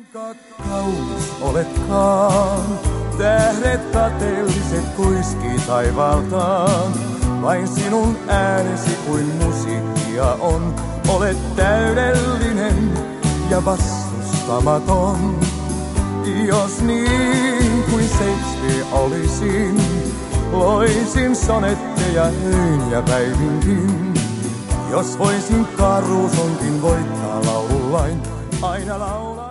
Kuinka kaunis oletkaan, tähdet kateelliset kuiskii taivaaltaan. Vain sinun äänesi kuin musiikkia on, olet täydellinen ja vastustamaton. Jos niin kuin Shakespeare olisin, loisin sonetteja öin ja päivinkin. Jos voisin Caruusonkin voittaa laulullain, aina laulaa.